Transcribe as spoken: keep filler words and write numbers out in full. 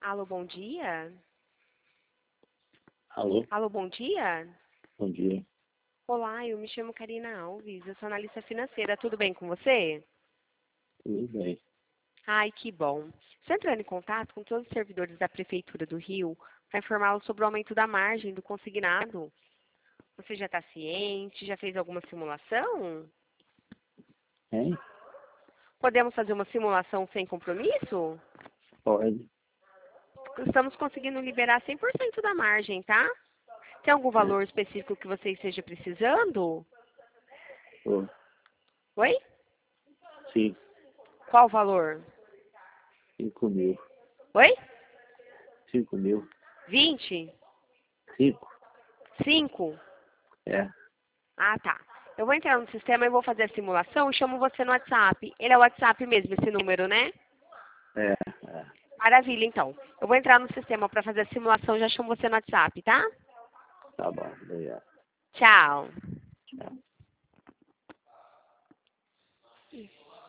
Alô, bom dia? Alô, Alô, bom dia? bom dia. Olá, eu me chamo Karina Alves, eu sou analista financeira. Tudo bem com você? Tudo bem. Ai, que bom. Estou entrando em contato com todos os servidores da Prefeitura do Rio para informá-los sobre o aumento da margem do consignado. Você já está ciente? Já fez alguma simulação? Hein? Podemos fazer uma simulação sem compromisso? Pode. Estamos conseguindo liberar cem por cento da margem, tá? Tem algum É. valor específico que você esteja precisando? Pô, Oi? sim, Qual o valor? cinco mil. Oi? Cinco mil. Vinte? Cinco? Cinco? É. Ah, tá. Eu vou entrar no sistema e vou fazer a simulação e chamo você no WhatsApp. Ele é o WhatsApp mesmo, esse número, né? É. É. Maravilha, então. Eu vou entrar no sistema para fazer a simulação e já chamo você no WhatsApp, tá? Tá bom. Obrigado. Tchau.